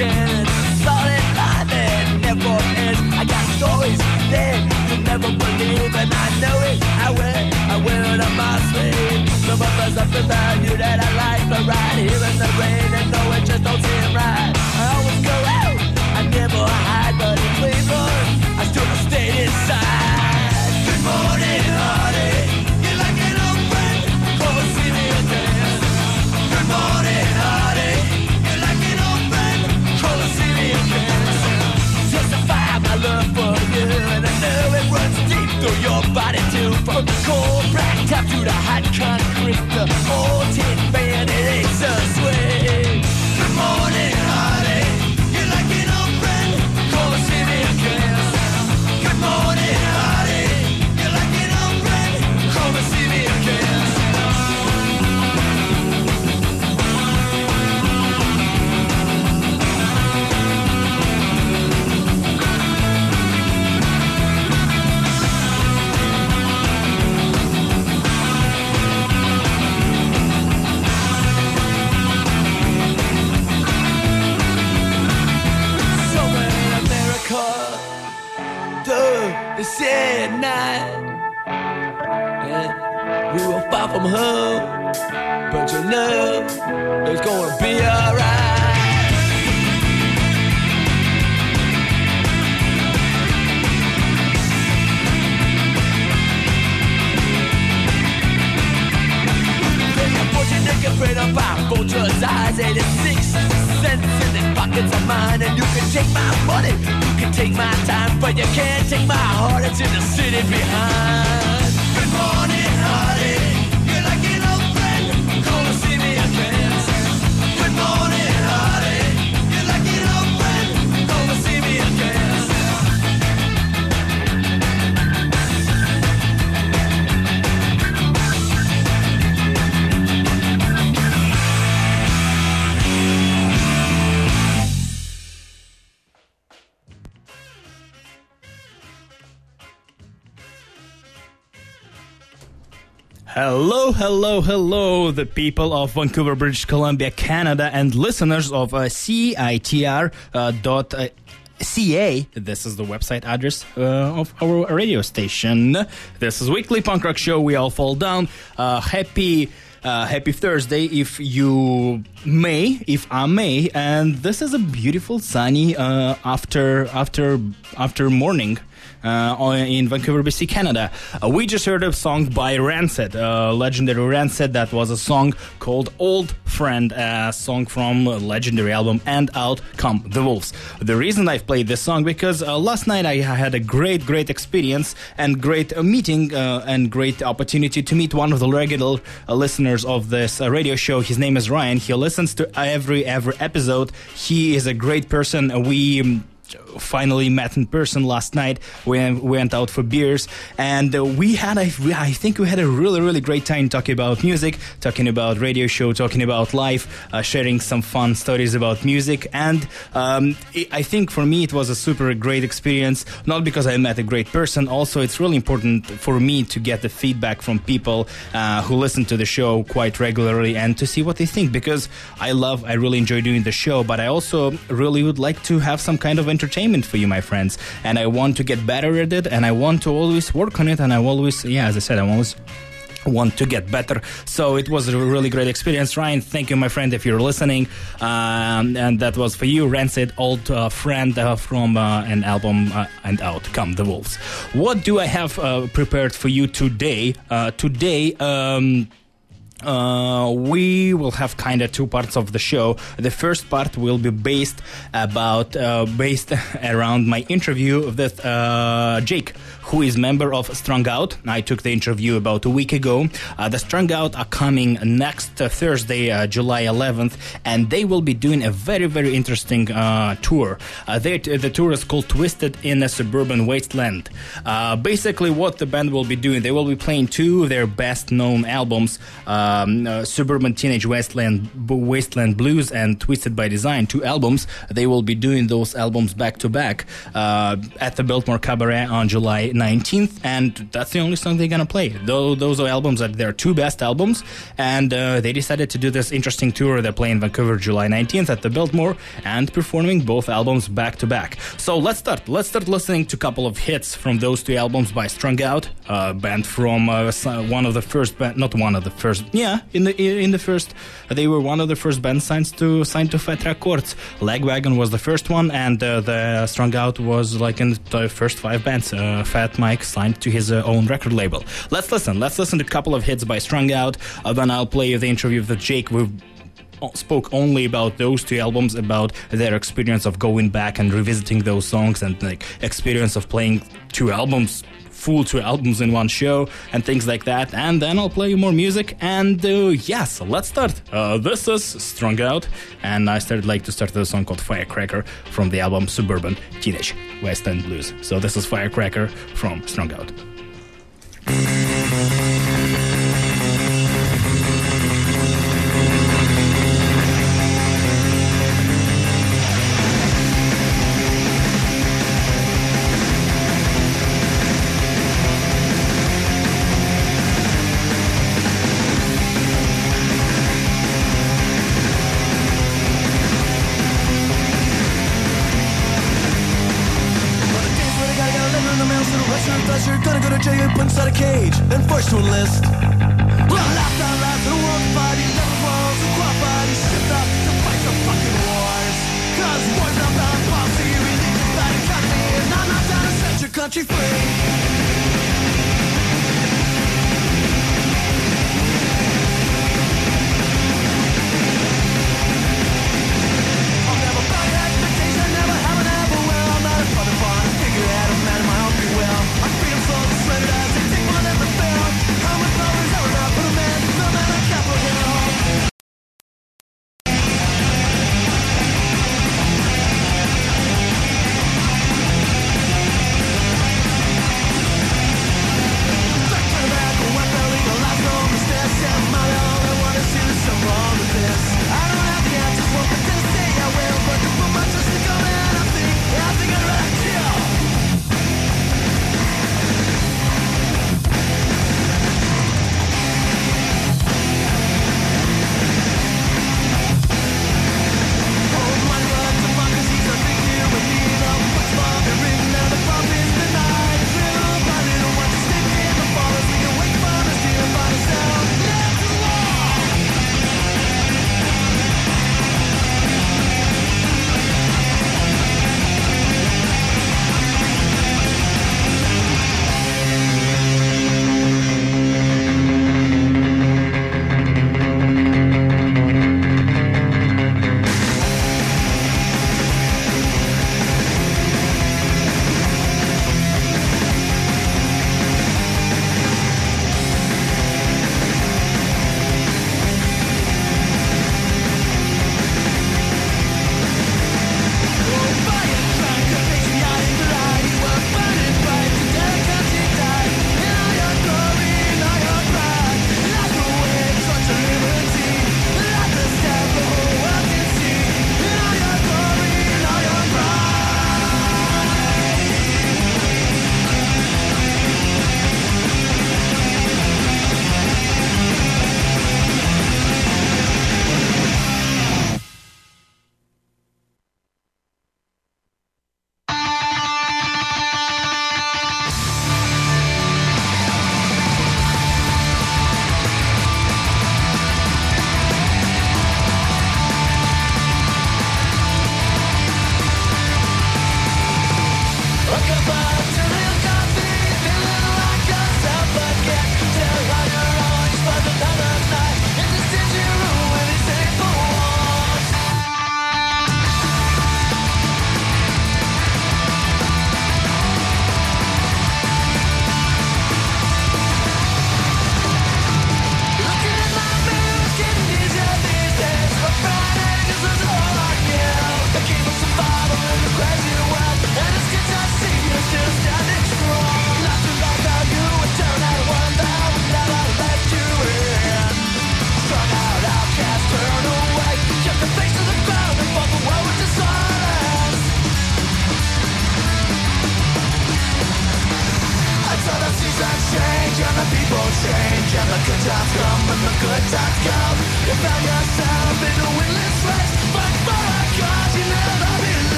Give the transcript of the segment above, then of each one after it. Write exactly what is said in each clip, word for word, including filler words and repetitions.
again. Solid line that never ends. I got stories that you'll never believe, and I know it. I will, I will to my sleeve. Some of us something about you that I like, but right here in the rain, and no, it just don't seem right. I always go out, I never hide, but in Cleveland, I still stayed inside. Good morning, honey. You like an old friend? Come and see me again. Good morning, honey. You like an old friend? Come and see me again. Justify my love for you, and I know it runs deep through your body too. From the cold black top to the hot concrete, the old tin band, it ain't so sweet. Good morning, honey. You like an old friend? Come and see me again. Good morning, honey. You like an old friend? Come and see me again. They said at night, yeah, we were far from home, but you know it's gonna be alright. Then the fortune they get rid of our vulture's eyes, eighty-six cents in the pockets of mine, and you can take my money. You can take my time, but you can't take my heart. It's in the city behind. Good morning, honey. You're like an old friend. Come and see me again. Good morning, honey. You're like an old friend. Come and see me again. Hello, hello, hello, the people of Vancouver, British Columbia, Canada, and listeners of uh, C I T R uh, dot C A. This is the website address uh, of our radio station. This is Weekly Punk Rock Show. We all fall down. Uh, happy... Uh, happy Thursday, if you may, if I may, and this is a beautiful sunny uh, after after after morning uh, in Vancouver, B C, Canada. Uh, we just heard a song by Rancid, uh, legendary Rancid. That was a song called "Old Friend," a song from a legendary album "And Out Come the Wolves." The reason I've played this song because uh, last night I had a great, great experience and great uh, meeting uh, and great opportunity to meet one of the regular uh, listeners of this uh, radio show. His name is Ryan. He listens to every every episode. He is a great person. We um, finally met in person last night. We went out for beers, and uh, we had a, I think we had a really, really great time talking about music, talking about radio show, talking about life, uh, sharing some fun stories about music. And um, it, I think for me it was a super great experience, not because I met a great person. Also, it's really important for me to get the feedback from people uh, who listen to the show quite regularly and to see what they think, because I love, I really enjoy doing the show, but I also really would like to have some kind of entertainment for you, my friends, and I want to get better at it, and I want to always work on it, and I always, yeah, as I said, I always want to get better. So it was a really great experience. Ryan, thank you, my friend, if you're listening. Um, and that was for you, Rancid, Old uh, Friend uh, from uh, an album, uh, And Out Come the Wolves. What do I have uh, prepared for you today? Uh, today, um... Uh, we will have kind of two parts of the show. The first part will be based about uh, based around my interview with uh, Jake, who is member of Strung Out. I took the interview about a week ago. Uh, the Strung Out are coming next uh, Thursday, uh, July eleventh, and they will be doing a very, very interesting uh, tour. Uh, they, the tour is called Twisted in a Suburban Wasteland. Uh, basically, what the band will be doing, they will be playing two of their best-known albums, uh, Um, uh, Suburban Teenage Wasteland, Wasteland Blues and Twisted by Design, two albums. They will be doing those albums back to back uh, at the Biltmore Cabaret on July nineteenth, and that's the only song they're gonna play. Though those are albums that their two best albums, and uh, they decided to do this interesting tour. They're playing Vancouver July nineteenth at the Biltmore and performing both albums back to back. So let's start. Let's start listening to a couple of hits from those two albums by Strung Out, a band from uh, one of the first band, not one of the first, yeah, in the in the first, they were one of the first band signs to sign to Fat Records. Lagwagon was the first one, and uh, the Strung Out was like in the first five bands. Uh, Fat Mike signed to his uh, own record label. Let's listen. Let's listen to a couple of hits by Strung Out. Uh, then I'll play you the interview with Jake. We spoke only about those two albums, about their experience of going back and revisiting those songs, and like experience of playing two albums. Full two albums in one show and things like that, and then I'll play you more music. And uh, yes, let's start. Uh, this is Strung Out, and I started like to start with a song called Firecracker from the album Suburban Teenage West End Blues. So this is Firecracker from Strung Out. To enlist. Well, I laughed out loud to the world fight. He never was a qualified. He shipped up to fight the fucking wars. Cause war's not about policy, religion's bad economy, and I'm not down to set your country free.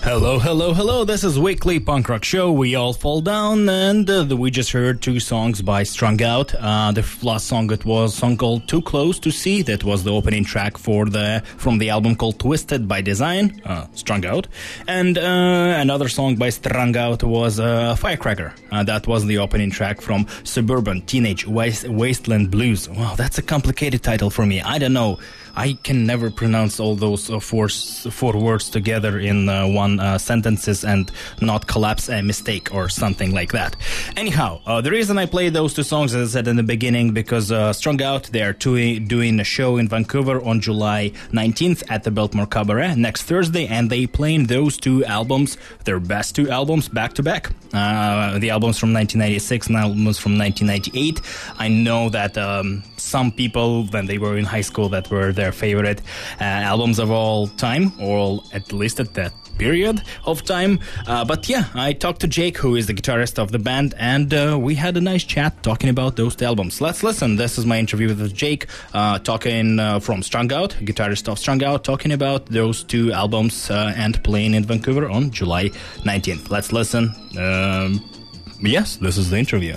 Hello, hello, hello. This is Weekly Punk Rock Show. We all fall down, and uh, we just heard two songs by Strung Out. Uh, the last song, it was a song called Too Close to See. That was the opening track for the from the album called Twisted by Design, uh, Strung Out. And uh, another song by Strung Out was uh, Firecracker. Uh, that was the opening track from Suburban Teenage Waste, Wasteland Blues. Wow, that's a complicated title for me. I don't know. I can never pronounce all those uh, four four words together in uh, one uh, sentences and not collapse a mistake or something like that. Anyhow, uh, the reason I played those two songs, as I said in the beginning, because uh, Strung Out, they are doing doing a show in Vancouver on July nineteenth at the Biltmore Cabaret next Thursday, and they playing those two albums, their best two albums, back to back. Uh, the albums from nineteen ninety-six and albums from nineteen ninety-eight. I know that um, some people, when they were in high school, that were their favorite uh, albums of all time, or at least at that period of time. Uh, but yeah, I talked to Jake, who is the guitarist of the band, and uh, we had a nice chat talking about those two albums. Let's listen. This is my interview with Jake, uh, talking uh, from Strung Out, guitarist of Strung Out, talking about those two albums uh, and playing in Vancouver on July nineteenth. Let's listen. Um, yes, this is the interview.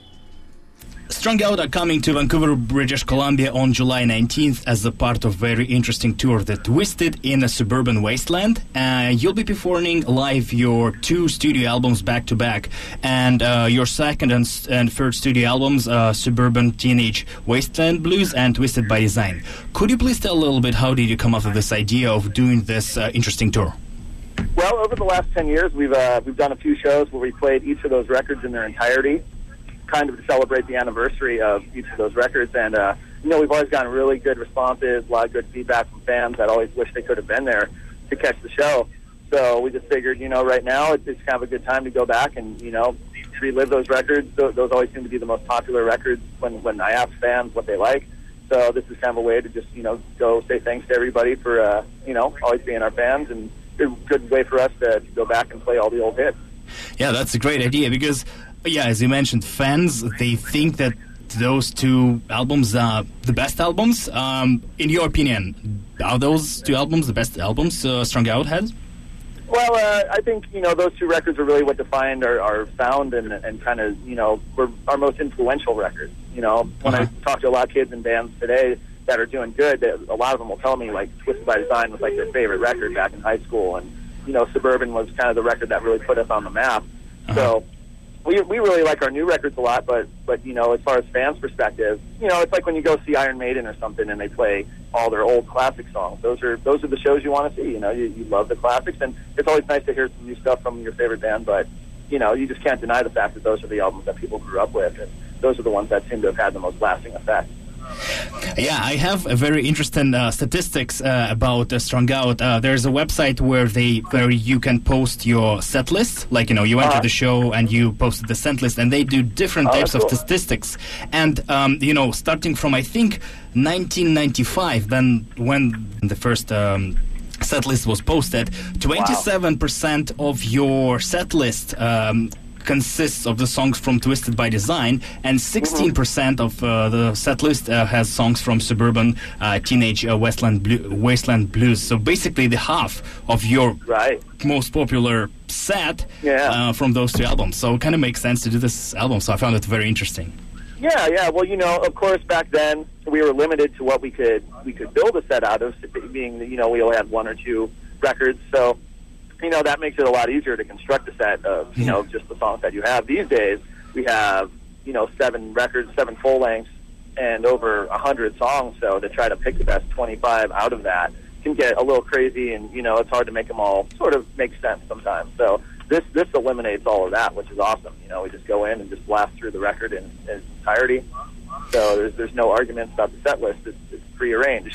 Strung Out are coming to Vancouver, British Columbia on July nineteenth as a part of very interesting tour, The Twisted in a Suburban Wasteland. Uh, you'll be performing live your two studio albums back to back, and uh, your second and, and third studio albums, uh, Suburban Teenage Wasteland Blues and Twisted by Design. Could you please tell a little bit how did you come up with this idea of doing this uh, interesting tour? Well, over the last ten years, we've uh, we've done a few shows where we played each of those records in their entirety, kind of to celebrate the anniversary of each of those records. And, uh, you know, we've always gotten really good responses, a lot of good feedback from fans that always wish they could have been there to catch the show. So we just figured, you know, right now it's, it's kind of a good time to go back and, you know, relive those records. Those, those always seem to be the most popular records when, when I ask fans what they like. So this is kind of a way to just, you know, go say thanks to everybody for, uh, you know, always being our fans, and a good way for us to, to go back and play all the old hits. Yeah, that's a great idea because, yeah, as you mentioned, fans, they think that those two albums are the best albums. Um, in your opinion, are those two albums the best albums uh, Strung Out has? Well, uh, I think, you know, those two records are really what defined our, our sound and, and kind of, you know, were our most influential records. You know, when uh-huh. I talk to a lot of kids in bands today that are doing good, they, a lot of them will tell me, like, Twisted by Design was, like, their favorite record back in high school. And, you know, Suburban was kind of the record that really put us on the map. Uh-huh. So we we really like our new records a lot, but, but, you know, as far as fans' perspective, you know, it's like when you go see Iron Maiden or something and they play all their old classic songs. Those are those are the shows you want to see. You know, you, you love the classics, and it's always nice to hear some new stuff from your favorite band, but, you know, you just can't deny the fact that those are the albums that people grew up with, and those are the ones that seem to have had the most lasting effect. Yeah, I have a very interesting uh, statistics uh, about uh, Strung Out. Uh, there's a website where they where you can post your set list. Like, you know, you enter uh-huh. the show and you post the set list, and they do different oh, types cool. of statistics. And, um, you know, starting from, I think, nineteen ninety-five, then when the first um, set list was posted, twenty-seven percent wow. of your set list um, consists of the songs from Twisted by Design, and sixteen percent mm-hmm. of uh, the set list uh, has songs from Suburban uh, Teenage uh, Wasteland, Blue, Wasteland Blues. So basically the half of your right. most popular set yeah. uh, from those two albums. So it kind of makes sense to do this album, so I found it very interesting. Yeah, yeah. Well, you know, of course, back then we were limited to what we could we could build a set out of, being, you know, we only had one or two records, so you know, that makes it a lot easier to construct a set of, you know, just the songs that you have. These days, we have, you know, seven records, seven full lengths, and over a hundred songs. So to try to pick the best twenty-five out of that can get a little crazy, and, you know, it's hard to make them all sort of make sense sometimes. So this this eliminates all of that, which is awesome. You know, we just go in and just blast through the record in, in its entirety. So there's there's no arguments about the set list. It's, it's prearranged.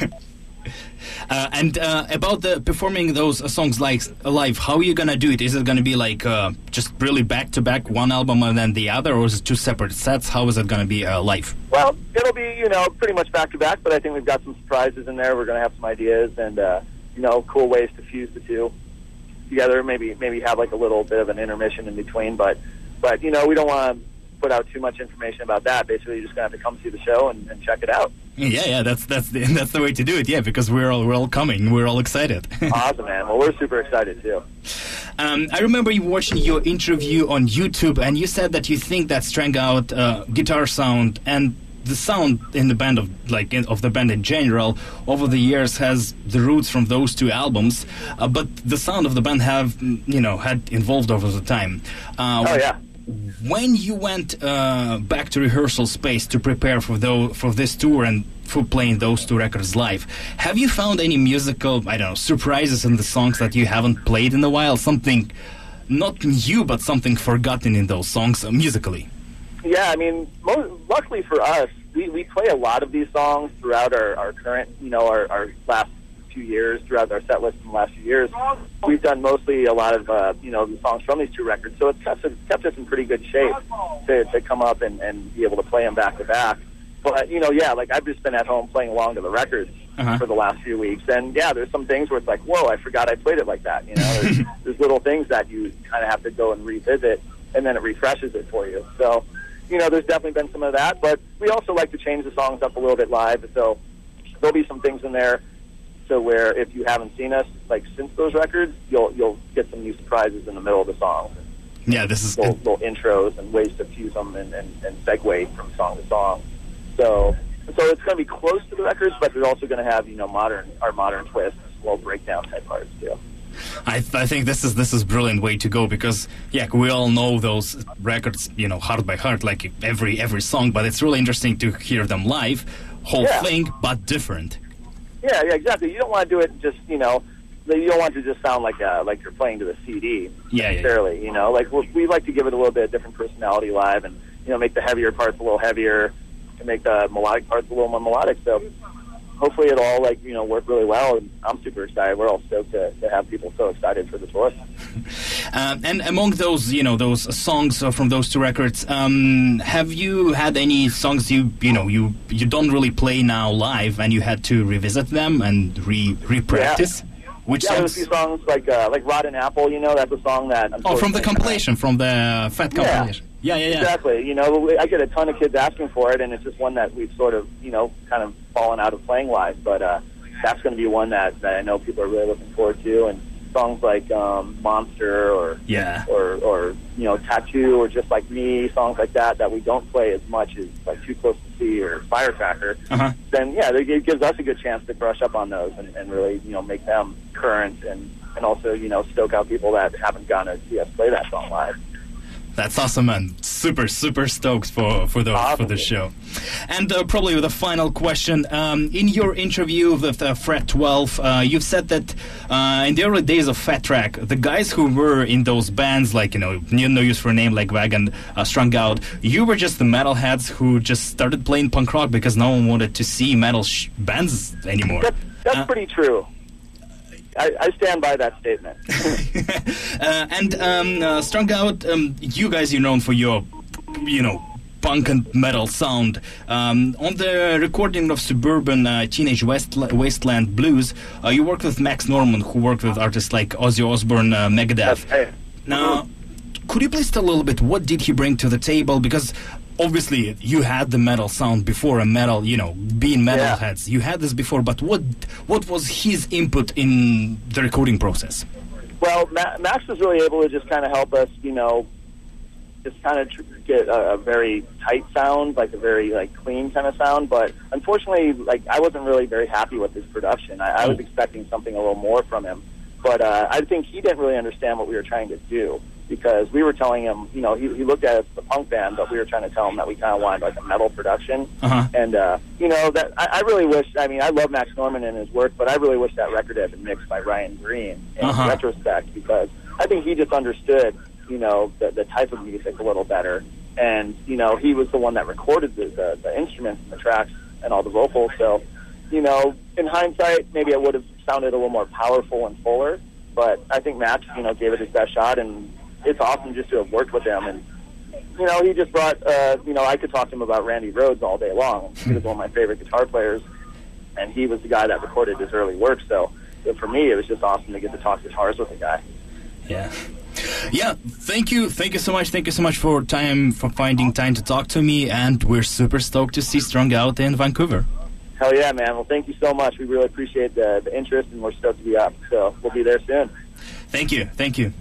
Uh, and uh, about the performing those uh, songs like live, how are you gonna do it? Is it gonna be like uh, just really back to back, one album and then the other, or is it two separate sets? How is it gonna be uh, live? Well, it'll be, you know, pretty much back to back, but I think we've got some surprises in there. We're gonna have some ideas and uh, you know, cool ways to fuse the two together. Maybe maybe have like a little bit of an intermission in between, but but you know, we don't want to put out too much information about that. Basically, you're just gonna have to come see the show and, and check it out. Yeah, yeah, that's that's the, that's the way to do it. Yeah, because we're all we're all coming, we're all excited. Awesome, man. Well, we're super excited too. Um, I remember you watching your interview on YouTube, and you said that you think that Strung Out uh, guitar sound and the sound in the band of like in, of the band in general over the years has the roots from those two albums, uh, but the sound of the band have you know had evolved over the time. Uh, oh yeah. When you went uh, back to rehearsal space to prepare for those, for this tour and for playing those two records live, have you found any musical, I don't know, surprises in the songs that you haven't played in a while? Something not new, but something forgotten in those songs uh, musically? Yeah, I mean, mo- luckily for us, we, we play a lot of these songs throughout our, our current, you know, our, our last few years, throughout our set list in the last few years. We've done mostly a lot of, uh, you know, the songs from these two records, so it's kept us, kept us in pretty good shape to, to come up and, and be able to play them back to back. But, you know, yeah, like I've just been at home playing along to the records uh-huh. for the last few weeks, and yeah, there's some things where it's like, whoa, I forgot I played it like that, you know? There's, there's little things that you kind of have to go and revisit, and then it refreshes it for you. So, you know, there's definitely been some of that, but we also like to change the songs up a little bit live, so there'll be some things in there so where if you haven't seen us like since those records, you'll you'll get some new surprises in the middle of the song. Yeah, this is little, little intros and ways to fuse them and, and, and segue from song to song. So so it's going to be close to the records, but they're also going to have you know modern our modern twists, little breakdown type parts too. I, th- I think this is this is brilliant way to go because yeah we all know those records you know heart by heart like every every song, but it's really interesting to hear them live, whole yeah. thing but different. Yeah, yeah, exactly. You don't want to do it just, you know, you don't want it to just sound like uh, like you're playing to the C D yeah, necessarily, yeah. you know. Like, we we like to give it a little bit of different personality live and, you know, make the heavier parts a little heavier and make the melodic parts a little more melodic. So hopefully it'll all, like, you know, work really well. And I'm super excited. We're all stoked to, to have people so excited for the tour. Um, and among those, you know, those songs uh, from those two records, um, have you had any songs you, you know, you you don't really play now live, and you had to revisit them and re re-practice? Yeah. Which yeah, songs? There's a few songs like uh, like Rotten Apple. You know, that's a song that. Oh, from the compilation, from the Fat compilation. Yeah, yeah, yeah. Exactly. You know, I get a ton of kids asking for it, and it's just one that we've sort of, you know, kind of fallen out of playing live. But uh, that's going to be one that, that I know people are really looking forward to. And songs like um, Monster or yeah, or or you know Tattoo or Just Like Me, songs like that that we don't play as much as like Too Close to See or Firecracker. Uh-huh. Then yeah, it gives us a good chance to brush up on those and, and really you know make them current and and also you know stoke out people that haven't gotten to see us play that song live. That's awesome, man. Super, super stoked for for the awesome. for the show. And uh, probably with a final question, um, in your interview with uh, Fret twelve, uh, you've said that uh, in the early days of Fat Track, the guys who were in those bands, like you know, No Use for a Name, like Wagon, uh, Strung Out, you were just the metalheads who just started playing punk rock because no one wanted to see metal sh- bands anymore. That's, that's uh, pretty true. I, I stand by that statement. uh, and um, uh, Strung Out, um, you guys are known for your, you know, punk and metal sound. Um, on the recording of Suburban uh, Teenage West- Wasteland Blues, uh, you worked with Max Norman, who worked with artists like Ozzy Osbourne, uh, Megadeth. Hey. Now, could you please tell a little bit what did he bring to the table? Because obviously you had the metal sound before, a metal, you know, being metalheads. Yeah. You had this before, but what what was his input in the recording process? Well, Ma- Max was really able to just kind of help us, you know, just kind of tr- get a, a very tight sound, like a very like clean kind of sound. But unfortunately, like I wasn't really very happy with his production. I, I was expecting something a little more from him, but uh, I think he didn't really understand what we were trying to do. Because we were telling him, you know, he, he looked at us as a punk band, but we were trying to tell him that we kind of wanted like a metal production. Uh-huh. And, uh, you know, that I, I really wish, I mean, I love Max Norman and his work, but I really wish that record had been mixed by Ryan Green in uh-huh. retrospect, because I think he just understood, you know, the, the type of music a little better. And, you know, he was the one that recorded the, the, the instruments and the tracks and all the vocals. So, you know, in hindsight, maybe it would have sounded a little more powerful and fuller. But I think Max, you know, gave it his best shot, and it's awesome just to have worked with him. And, you know, he just brought, uh, you know, I could talk to him about Randy Rhoads all day long. He was one of my favorite guitar players, and he was the guy that recorded his early work. So for me, it was just awesome to get to talk guitars with a guy. Yeah. Yeah, thank you. Thank you so much. Thank you so much for time, for finding time to talk to me, and we're super stoked to see Strung Out in Vancouver. Hell yeah, man. Well, thank you so much. We really appreciate the, the interest, and we're stoked to be up. So we'll be there soon. Thank you. Thank you.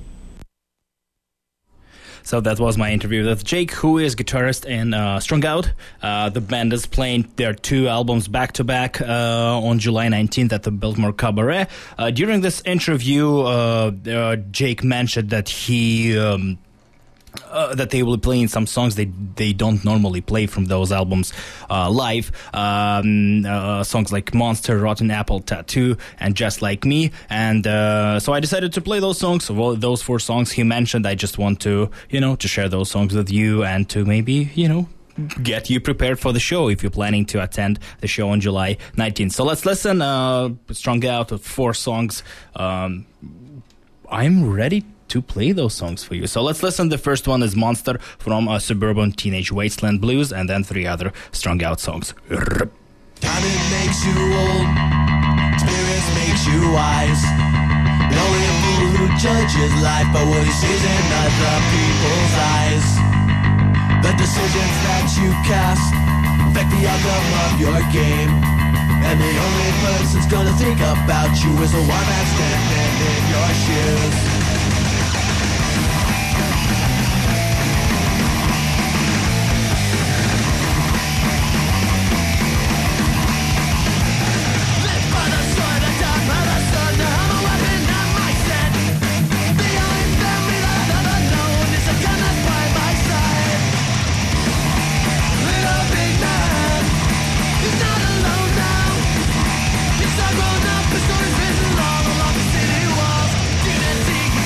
So that was my interview with Jake, who is guitarist in uh, Strung Out. Uh, the band is playing their two albums back-to-back uh, on July nineteenth at the Biltmore Cabaret. Uh, during this interview, uh, uh, Jake mentioned that he... Um, Uh, that they will be playing some songs they they don't normally play from those albums uh, live. Um, uh, songs like Monster, Rotten Apple, Tattoo, and Just Like Me. And uh, so I decided to play those songs. Well, those four songs he mentioned, I just want to, you know, to share those songs with you and to maybe, you know, get you prepared for the show if you're planning to attend the show on July nineteenth. So let's listen. Uh, Strung Out with four songs. Um, I'm ready to play those songs for you. So let's listen. The first one is Monster from uh, Suburban Teenage Wasteland Blues, and then three other Strung Out songs. Time it makes you old, experience makes you wise. You're only a fool who judges life by what he sees in other people's eyes. The decisions that you cast affect the outcome of your game, and the only person's gonna think about you is the one that's standing in your shoes. Grown up, the story's written all along the city walls. Unity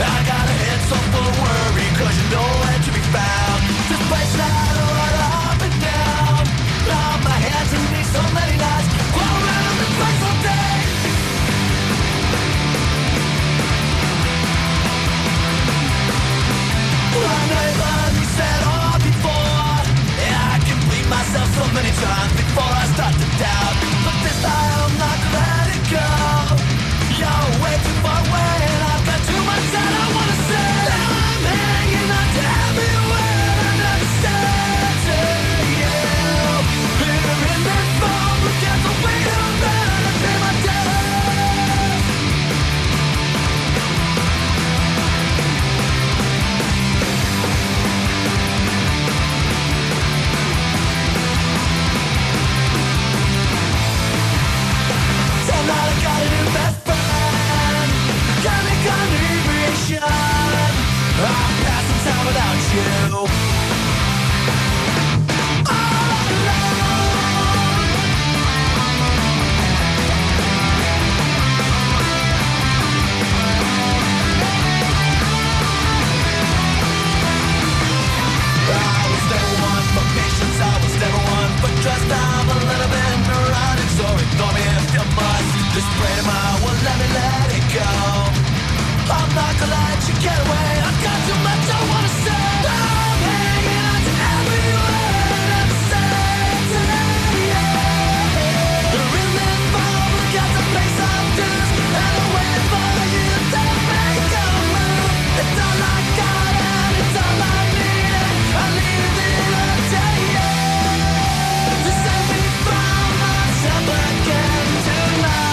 I got a head so full of worry, cause you know where to be found. This place that I run up and down, on my hands and knees so many nights, go around this place all day. I never be said all before, yeah, I can bleed myself so many times before I start to doubt, but this time I'm not gonna let it go. You're way too far away and I've got too much that I wanna say. Now I'm hanging on to every word I never said to you. Here in this phone, look at the way I'm gonna pay my debt. So now I got a new best friend, got me inebriation. I'm passing time without you. All alone. I was never one for patience, I was never one for trust. I'm a little bit neurotic, so ignore me if you must. This brain of mine won't let me let it go. I'm not gonna let you get away, I've got too much I wanna say. I'm hanging on to every word I've said today. You're in this phone, look at the place I'm due, and I'm waiting for you to make a move. It's all I got and it's all I need, and I leave it up to you to save me from myself again tonight.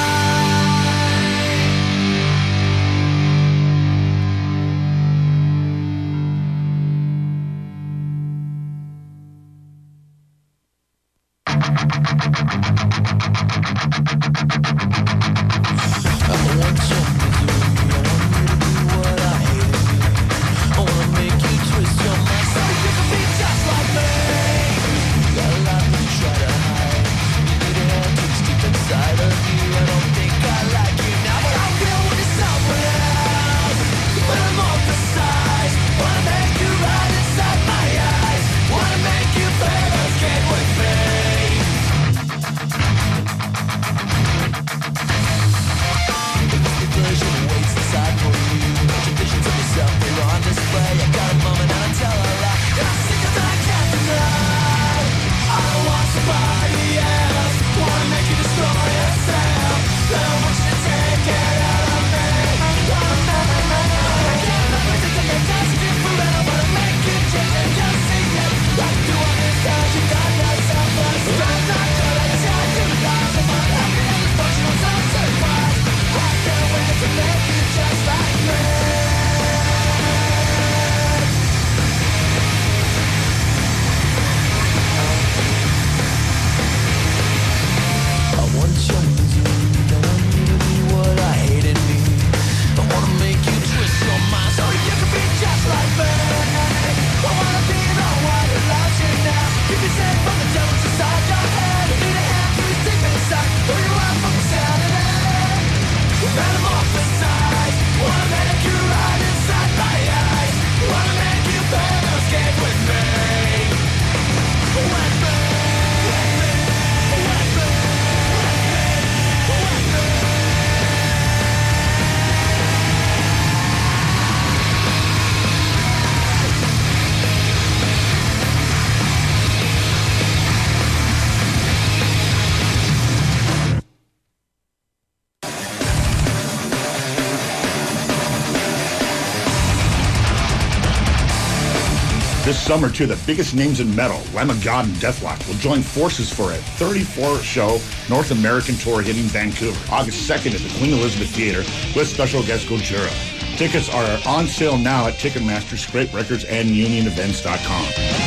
This summer, two of the biggest names in metal, Lamb of God and Deathlock, will join forces for a thirty-four show North American tour hitting Vancouver, August second at the Queen Elizabeth Theatre with special guest Gojira. Tickets are on sale now at Ticketmaster, Scrape Records, and Union Events dot com.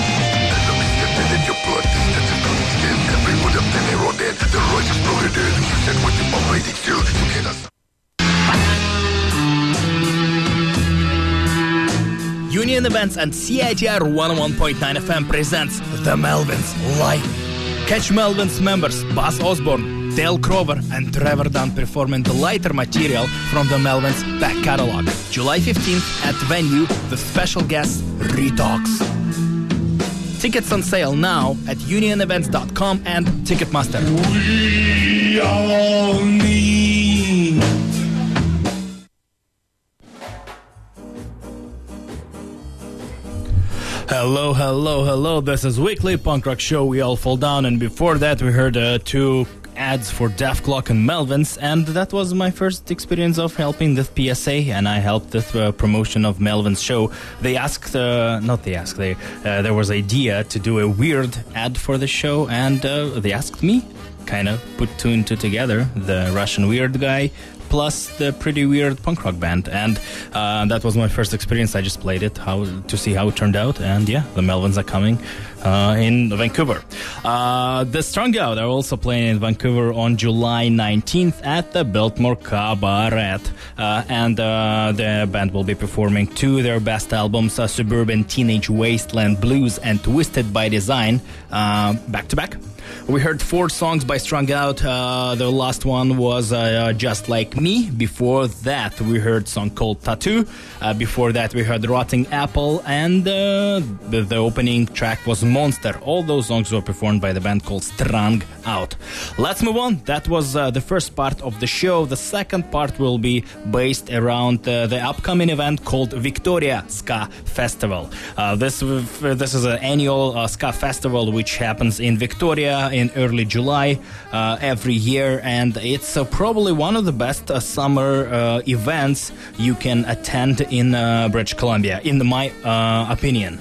Union Events and C I T R one oh one point nine F M presents The Melvins Live. Catch Melvins members Buzz Osborne, Dale Crover and Trevor Dunn performing the lighter material from the Melvins back catalog. July fifteenth at venue, the special guest Redux. Tickets on sale now at union events dot com and Ticketmaster. We all need. Hello, hello, hello. This is Weekly Punk Rock Show. We all fall down, and before that, we heard uh, two ads for Daft Clock and Melvins, and that was my first experience of helping this P S A, and I helped with uh, promotion of Melvin's show. They asked, uh, not they asked, they uh, there was idea to do a weird ad for the show, and uh, they asked me, kind of put two and two together, the Russian weird guy plus the pretty weird punk rock band, and uh, that was my first experience. I just played it how to see how it turned out, and yeah, the Melvins are coming uh, in Vancouver. Uh, the Strung Out are also playing in Vancouver on July nineteenth at the Biltmore Cabaret, uh, and uh, the band will be performing two of their best albums, uh, Suburban Teenage Wasteland Blues and Twisted by Design, uh, back to back. We heard four songs by Strung Out. Uh, the last one was uh, Just Like Me. Before that, we heard a song called Tattoo. Uh, before that, we heard Rotting Apple. And uh, the, the opening track was Monster. All those songs were performed by the band called Strung Out. Let's move on. That was uh, the first part of the show. The second part will be based around uh, the upcoming event called Victoria Ska Festival. Uh, this, uh, this is an annual uh, ska festival which happens in Victoria in early July uh, every year, and it's uh, probably one of the best uh, summer uh, events you can attend in uh, British Columbia, in my uh, opinion.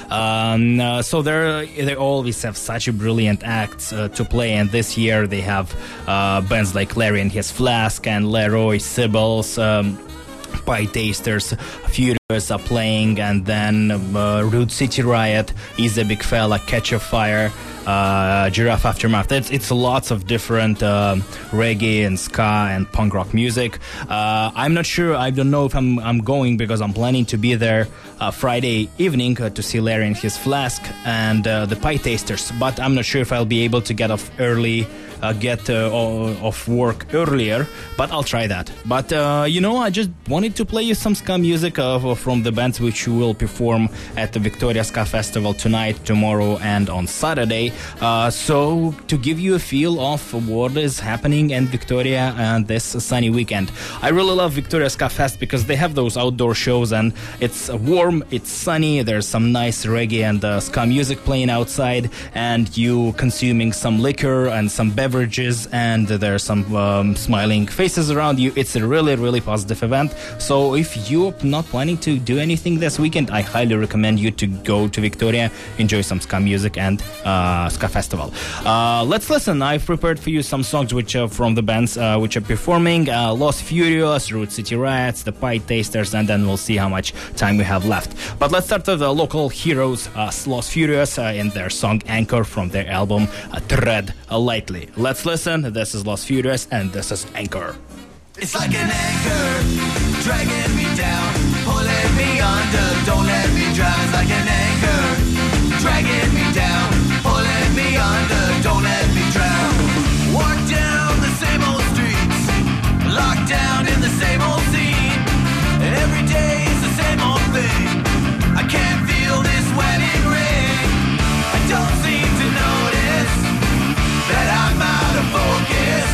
Um, uh, so they they always have such a brilliant acts uh, to play, and this year they have uh, bands like Larry and His Flask and Leroy Sibbles, um, Pie Tasters, Furious are playing, and then uh, Root City Riot, Is a Big Fella, Catch a Fire, uh, Giraffe Aftermath. It's, it's lots of different uh, reggae and ska and punk rock music. Uh, I'm not sure, I don't know if I'm, I'm going, because I'm planning to be there uh, Friday evening uh, to see Larry and His Flask and uh, the Pie Tasters, but I'm not sure if I'll be able to get off early Uh, get uh, off work earlier, but I'll try that. But uh, you know, I just wanted to play you some ska music uh, from the bands which will perform at the Victoria Ska Festival tonight, tomorrow, and on Saturday. Uh, so to give you a feel of what is happening in Victoria and this sunny weekend. I really love Victoria Ska Fest because they have those outdoor shows, and it's warm, it's sunny. There's some nice reggae and uh, ska music playing outside, and you consuming some liquor and some beverages. Beverages, and there are some um, smiling faces around you. It's a really, really positive event. So if you're not planning to do anything this weekend, I highly recommend you to go to Victoria, enjoy some ska music and uh, ska festival. Uh, let's listen. I've prepared for you some songs which are from the bands uh, which are performing. Uh, Los Furious, Root City Riots, the Pie Tasters, and then we'll see how much time we have left. But let's start with the local heroes, uh, Los Furious, uh, in their song Anchor from their album uh, Tread Lightly. Let's listen. This is Los Furious, and this is Anchor. It's like an anchor, dragging me down, pulling me under, don't let me drown. It's like an anchor, dragging me down, pulling me under, don't let me drown. Walk down the same old streets, locked down in the same old scene. Every day is the same old thing. I can't feel this wedding ring. I don't seem to notice that I'm out of focus,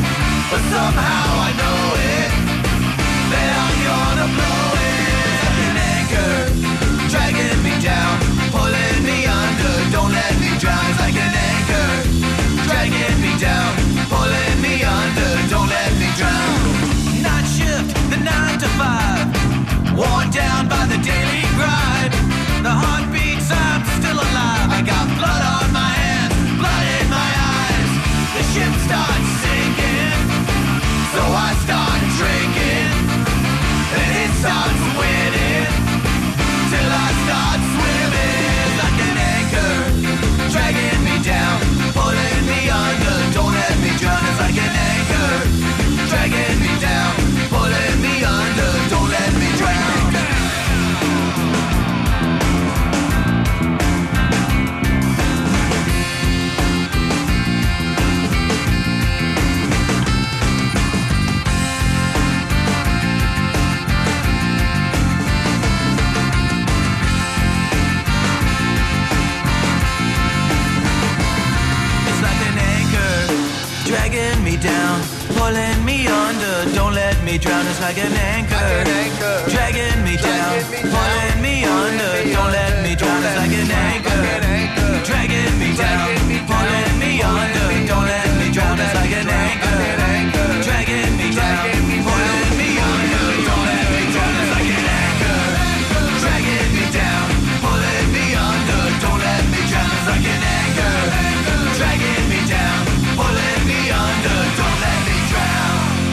but somehow I know it, that I'm gonna blow it. Like an anchor, dragging me down. me drown is like an anchor, dragging me down, pulling me under. Don't let me drown is like an anchor, dragging me down, pulling me under. Don't let me drown is like an anchor, dragging me down, pulling me under. Don't let me drown is like an anchor, dragging me down, pulling me under. Don't let me drown is like an anchor, dragging me down, pulling me under. Don't let me drown.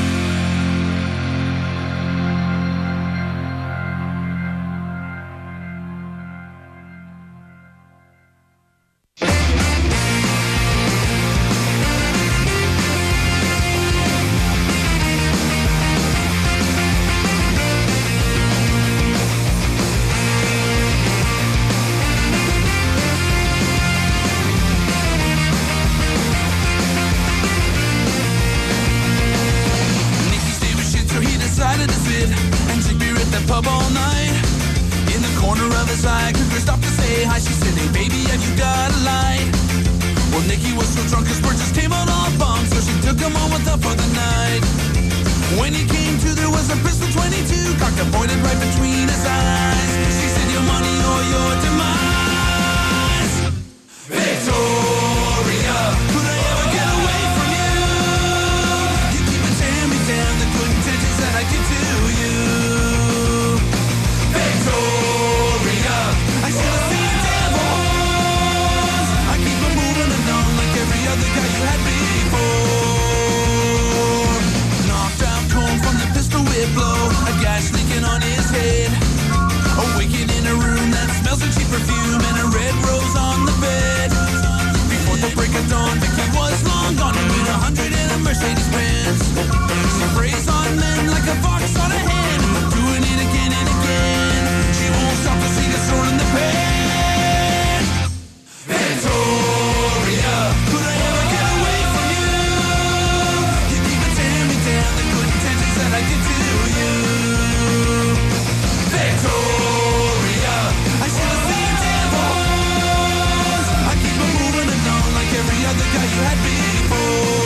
And she'd be at the pub all night. In the corner of his eye, Cougar stopped to say hi. She said, hey baby, have you got a light? Well, Nicky was so drunk his words just came out all bummed, so she took him home with her for the night. When he came to, there was a pistol twenty-two cocked and pointed right between his eyes. She said, your money or your demise. Victoria, could I ever get away from you? You keep on tearing me down, the good intentions that I give to you. Victoria, I should have seen devils. I keep on moving along like every other guy you had before. Knocked out cold from the pistol whip blow, a gas leaking on his head. Awakened in a room that smells of cheap perfume and a red rose on the bed. Before the break of dawn, Vicky was long gone and with a hundred in a Mercedes Benz. She preys on men like a fox on a hen, doing it again and again. She won't stop till she gets thrown in the pen. Victoria, could I ever get away from you? You keep on tearing me down, the good intentions that I give to you. Victoria, I should have seen devils. I keep on moving along like every other guy you had before.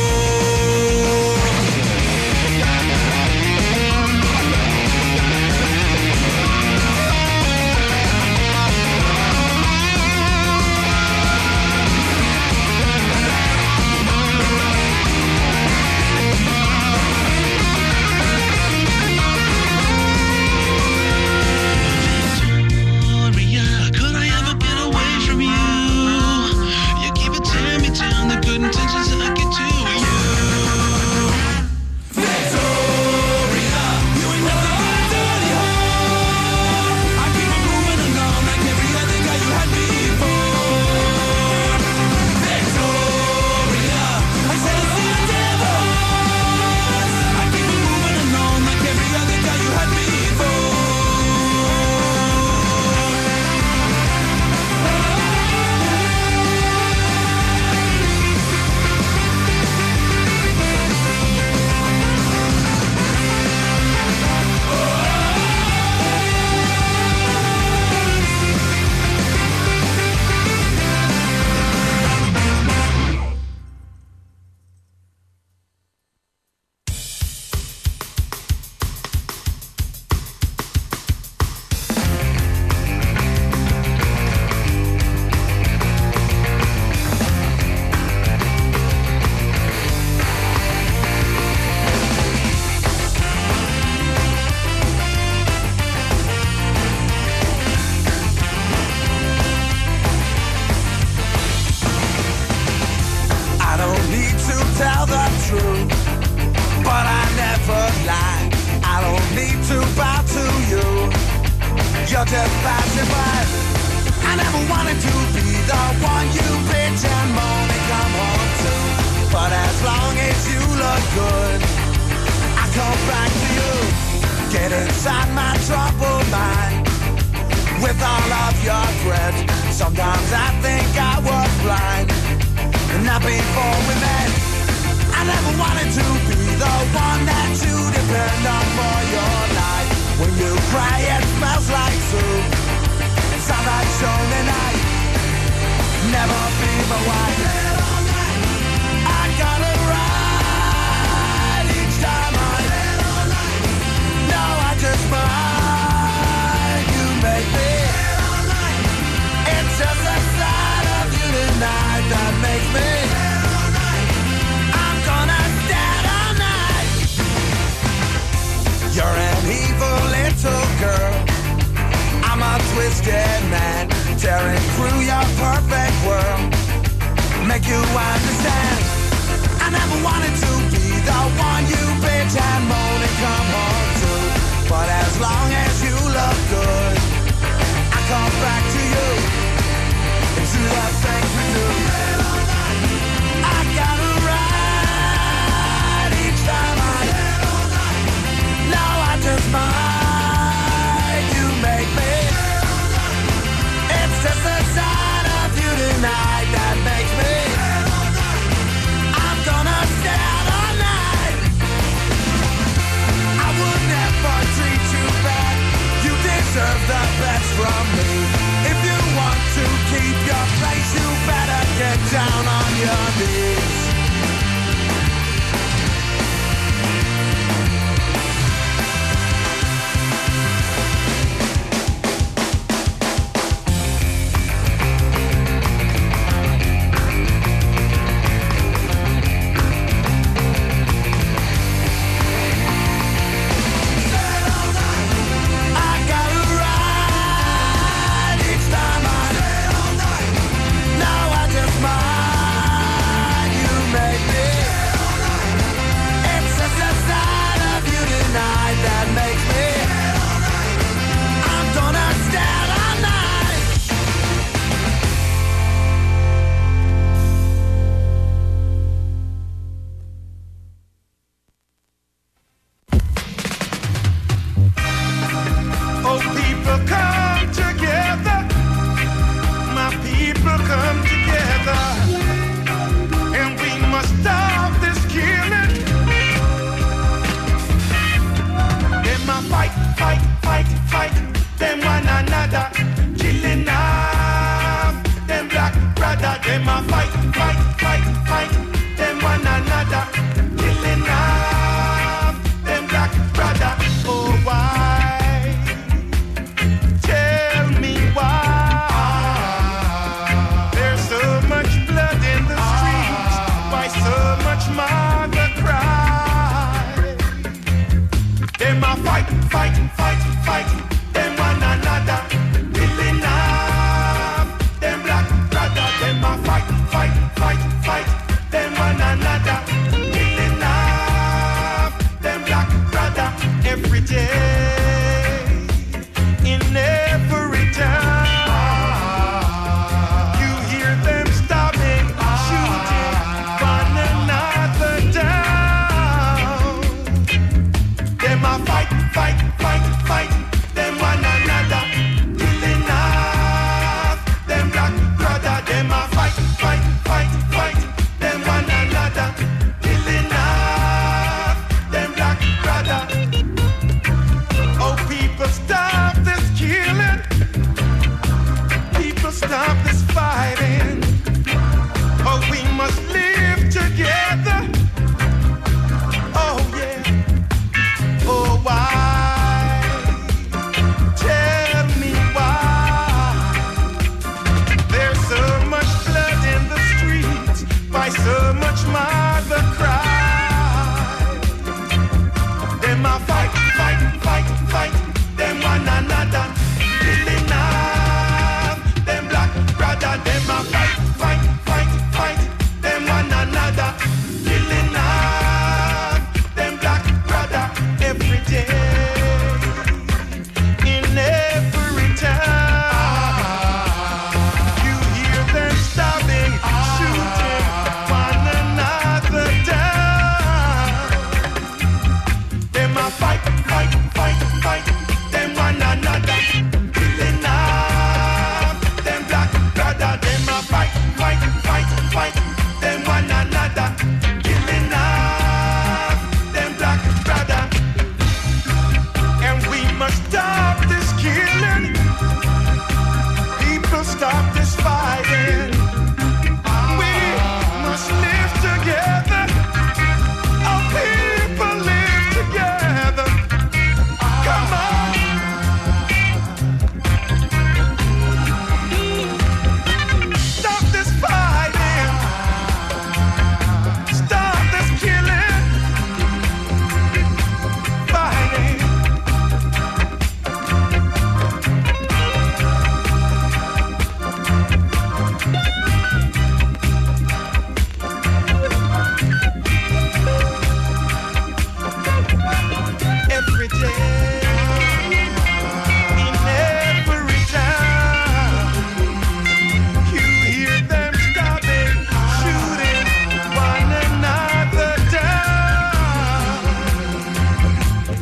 I gotta ride each time I evil little girl. I'm a twisted man, tearing through your perfect world. Make you understand, I never wanted to be the one you bitch and moan and come home to. But as long as you look good, I come back to you, to the things we do. I gotta ride each time I know I just might. You make me. It's just the sight of you tonight that makes me. I'm gonna stay out all night. I would never treat you bad. You deserve the best from me. If you want to keep your place, you better get down on your knees.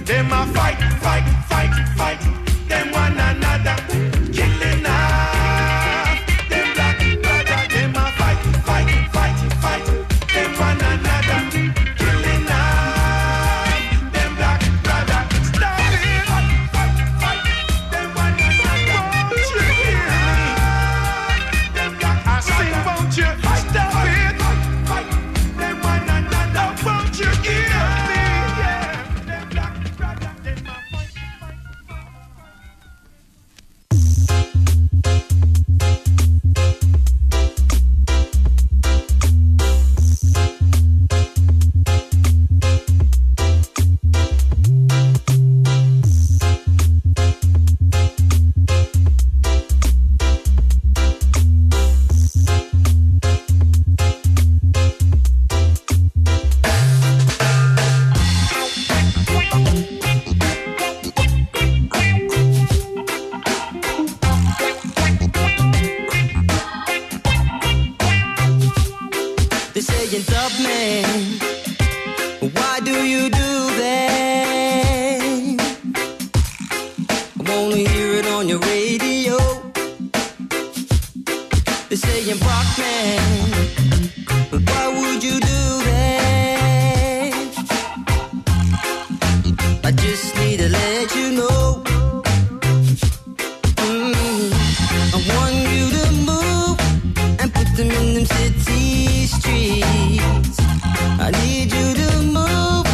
Them a fight, fight, fight, fight. Them one another, killing off. Them black brother, them a fight, fight, fight, fight. Them one another, killing off. Them black brother, stop it. Fight, fight, fight. Them one another, won't you hear me? Them black I sing, won't you stop it? Fight, fight. Them one another, won't you hear me? Yeah, them black brother, them a fight, fight, fight. They're saying, tough man, why do you do that? I wanna hear it on your radio. They're saying, rock man, why would you do that? I just need to let you know. Mm, I want you to move and put them in them city streets. I need you to move.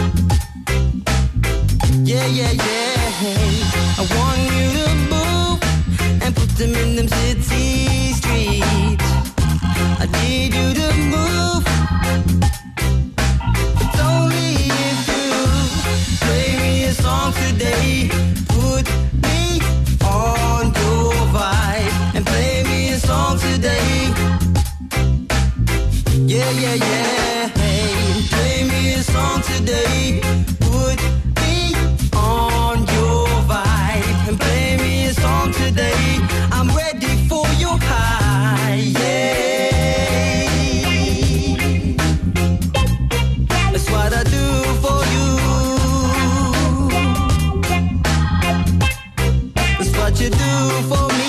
Yeah, yeah, yeah. I want you to move and put them in them city streets. I need you to move. It's only if you play me a song today. Put me on your vibe and play me a song today. Yeah, yeah, yeah. Hey, play me a song today. Put me on your vibe and play me a song today. I'm ready for your high. Yeah, that's what I do for you. That's what you do for me.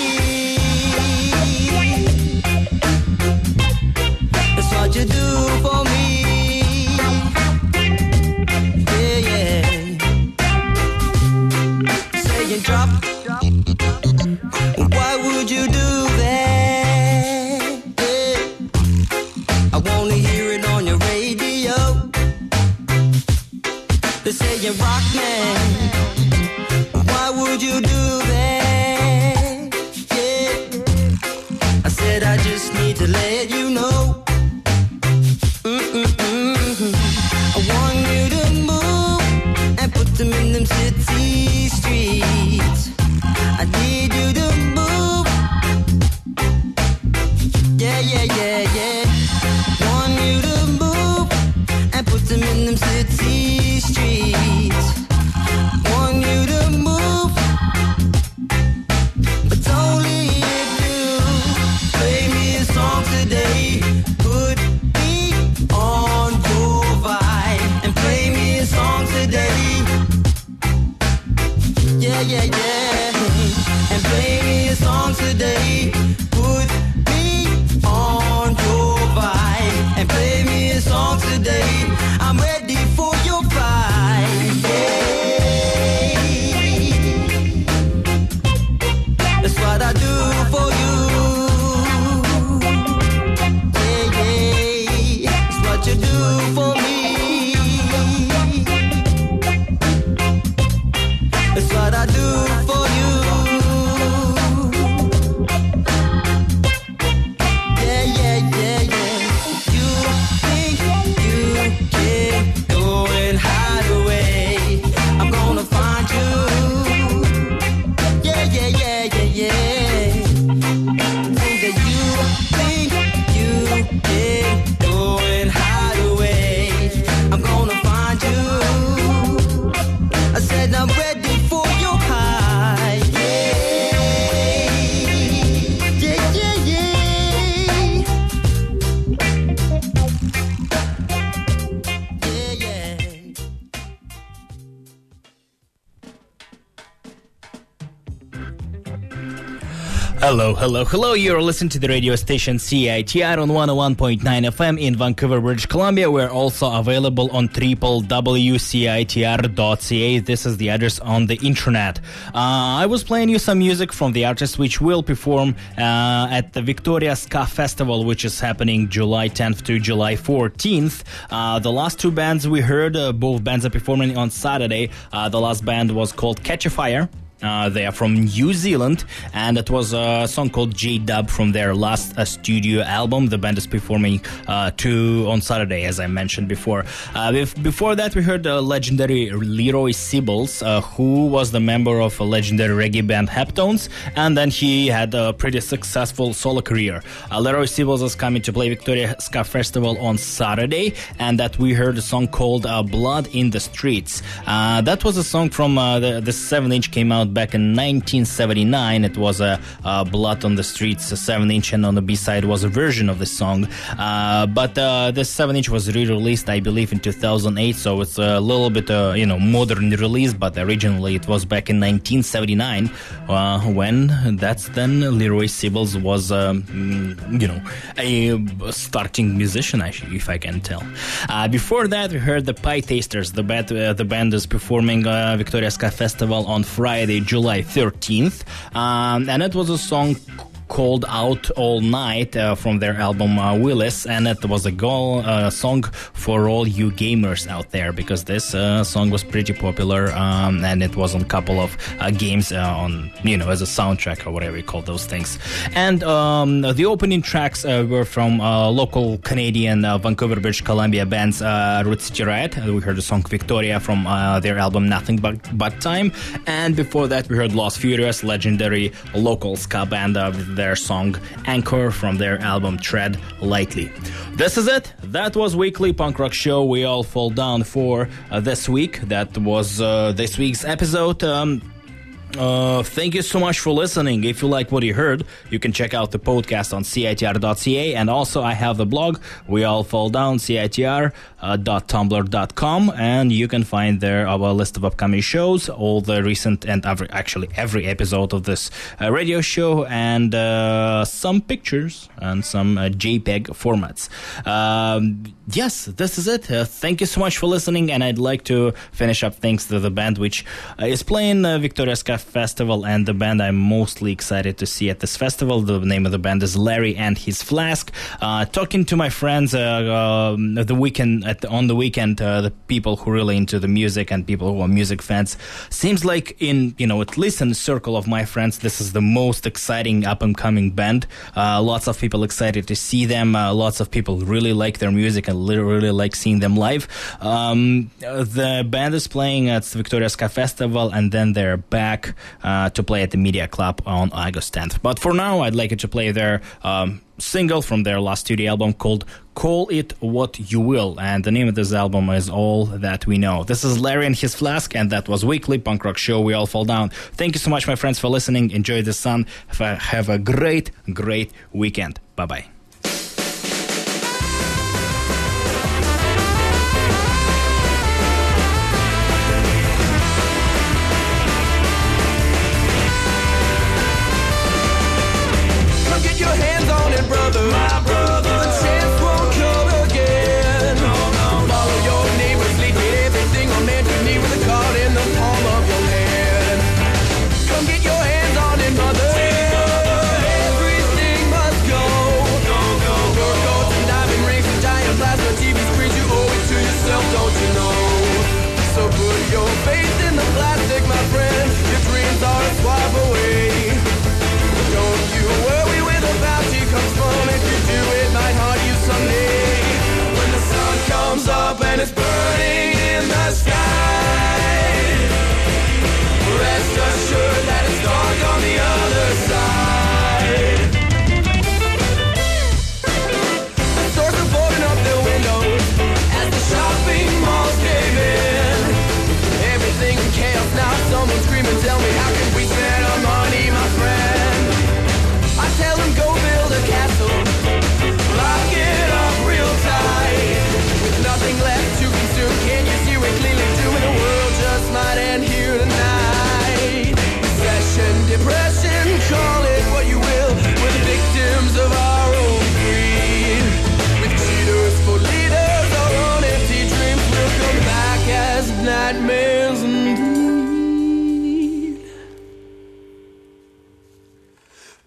That's what you do for me. Yeah, yeah. Saying drop. Why would you do that? Yeah. I wanna hear it on your radio. They're saying rock man. Why would you do that? Yeah. I said I just need to let you know. Mm-mm-mm-mm. I want you to move and put them in them city streets. I need you to move. Yeah, yeah, yeah, yeah. Want you to move and put them in them city streets. Want you to move. But only if you play me a song today. Put me on your vibe and play me a song today. Yeah, yeah, yeah. And play me a song today. Put me on your vibe and play me a song today. I'm ready for your vibe. Yeah. That's what I do for you. Yeah, yeah. That's what you do for me. That's what I do for you. Yeah, yeah, yeah, yeah. You think you can go and hide away. I'm gonna find you. Yeah, yeah, yeah, yeah, yeah. Think that you think you can go and hide away. I'm gonna find you. I said I'm ready for your high. Yeah, yeah, yeah, yeah. Yeah, yeah. Hello, hello, hello. You're listening to the radio station C I T R on one oh one point nine F M in Vancouver, British Columbia. We're also available on w w w dot c i t r dot c a. This is the address on the internet. Uh, I was playing you some music from the artists which will perform uh, at the Victoria Ska Festival, which is happening July tenth to July fourteenth. Uh, the last two bands we heard, uh, both bands are performing on Saturday. Uh, the last band was called Catch a Fire. Uh, they are from New Zealand, and it was a song called J-Dub from their last uh, studio album. The band is performing uh, two on Saturday, as I mentioned before. Uh, bef- before that, we heard uh, legendary Leroy Sibbles, uh, who was the member of a legendary reggae band Heptones, and then he had a pretty successful solo career. Uh, Leroy Sibbles is coming to play Victoria Ska Festival on Saturday, and that we heard a song called uh, Blood in the Streets. Uh, that was a song from uh, the, the seven inch came out back in nineteen seventy-nine. It was a uh, Blood on the Streets, a seven inch, and on the B-side was a version of the song. Uh, but uh, the seven inch was re-released, I believe, in two thousand eight, so it's a little bit, uh, you know, modern release, but originally it was back in nineteen seventy-nine, uh, when that's then Leroy Sibbles was, um, you know, a starting musician, if I can tell. Uh, before that, we heard the Pie Tasters. The band, uh, the band is performing uh, Victoria Ska Festival on Friday, July thirteenth, um, and it was a song called Out All Night uh, from their album uh, Willis, and it was a goal uh, song for all you gamers out there, because this uh, song was pretty popular, um, and it was on a couple of uh, games uh, on, you know, as a soundtrack or whatever you call those things. And um, the opening tracks uh, were from uh, local Canadian uh, Vancouver, British Columbia bands uh, Root City Riot. We heard the song Victoria from uh, their album Nothing But, but Time, and before that we heard Los Furious, legendary local ska band uh, their song Anchor from their album Tread Lightly. This is it. That was Weekly Punk Rock Show. We all fall down for uh, this week. That was uh, this week's episode. Um, Uh, thank you so much for listening. If you like what you heard, you can check out the podcast on c i t r dot c a, and also I have the blog We All Fall Down, c i t r dot tumblr dot com, and you can find there our list of upcoming shows, all the recent and every, actually every episode of this uh, radio show, and uh, some pictures and some uh, JPEG formats. Um, yes, this is it. Uh, thank you so much for listening, and I'd like to finish up thanks to the band which uh, is playing uh, Victoria Ska Festival, and the band I'm mostly excited to see at this festival. The name of the band is Larry and His Flask. Uh, talking to my friends uh, uh, the weekend at the, on the weekend, uh, the people who are really into the music and people who are music fans, seems like in, you know, at least in the circle of my friends, this is the most exciting up and coming band. Uh, lots of people excited to see them. Uh, lots of people really like their music and really like seeing them live. Um, the band is playing at the Victoria Ska Festival, and then they're back Uh, to play at the Media Club on August tenth. But for now, I'd like you to play their um, single from their last studio album called Call It What You Will, and the name of this album is All That We Know. This is Larry and His Flask, and that was Weekly Punk Rock Show. We all fall down. Thank you so much, my friends, for listening. Enjoy the sun. Have a great, great weekend. Bye-bye. My brother, the chance won't come again. No, no, follow your neighbors, lead to everything a man can need with a card in the palm of your hand. Come get your hands on it, brother. Everything must go.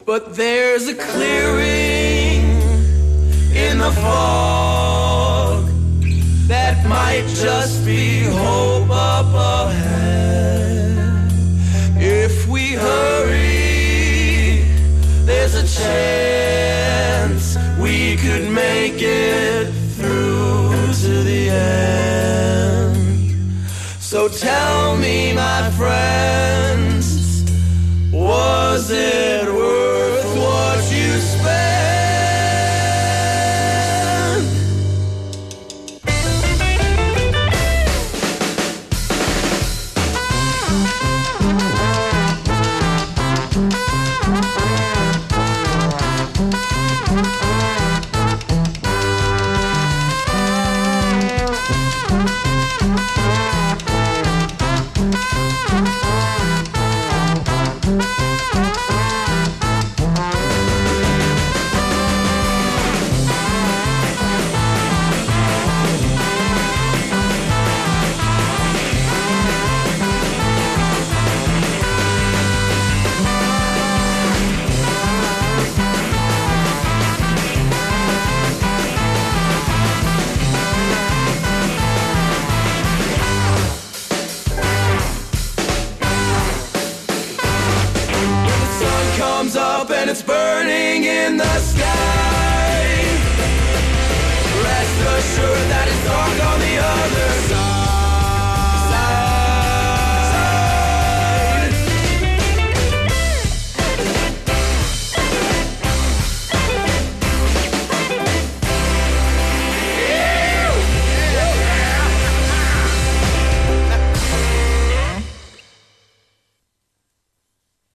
But there's a clearing in the fog that might just be hope up ahead. If we hurry, there's a chance we could make it through to the end. So tell me, my friends, was it worth what you spent? Up and it's burning in the sky.